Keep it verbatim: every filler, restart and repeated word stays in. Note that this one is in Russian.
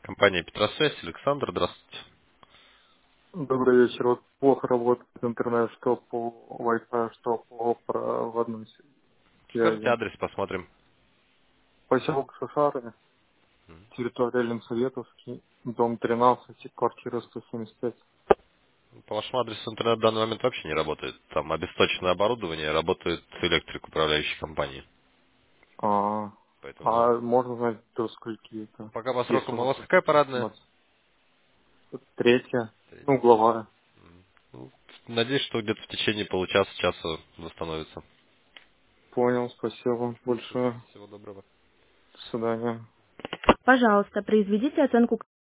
Компания Петросвязь, Александр, здравствуйте. Добрый вечер. Вот плохо работает интернет, что по Wi-Fi, что по проводной Скажите связи. адрес, посмотрим. Поселок Шашары, территория Ленсоветовский, дом тринадцать, квартира сто семьдесят пять. По вашему адресу интернет в данный момент вообще не работает. Там обесточенное оборудование, работает электрик управляющей компании. А, Поэтому, ну, а можно знать, до скольки это, пока по если срокам у вас можно какая парадная? информацию? Третья, Третья. ну, угловая. Ну, надеюсь, что где-то в течение получаса-часа восстановится. Понял, спасибо вам Все, большое. всего доброго. До свидания. Пожалуйста, произведите оценку